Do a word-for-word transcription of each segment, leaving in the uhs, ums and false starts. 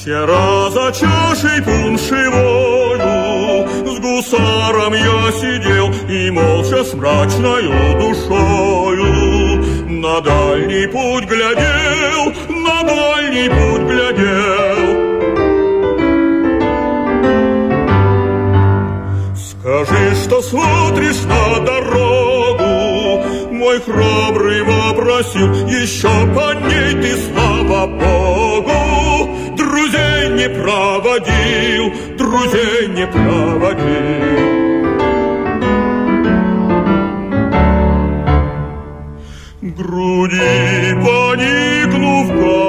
Вчера за чашей пуншевою с гусаром я сидел и молча с мрачною душою на дальний путь глядел, на дальний путь глядел. Скажи, что смотришь на дорогу, мой храбрый вопросил, еще по ней ты, слава Богу, друзей не проводил, друзей не проводил. Груди поникнув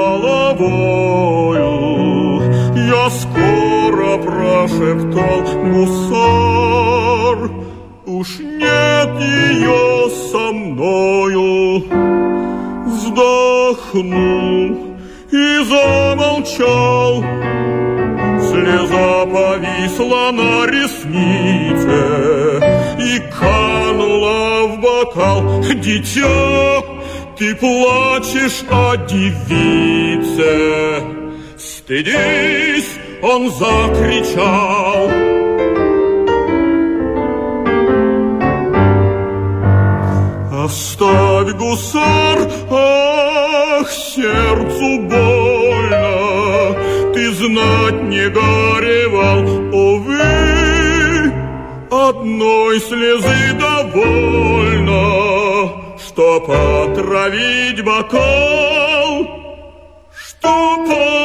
головою, я скоро прошептал: гусар, уж нет ее со мною. Вздохнул и замолчал, слеза повисла на реснице и канула в бокал. Дитя, ты плачешь о девице. Стыдись, он закричал. Оставь, гусар, ах, сердцу больно, ты знать не горевал, увы, одной слезы довольно, чтоб отравить бокал, чтоб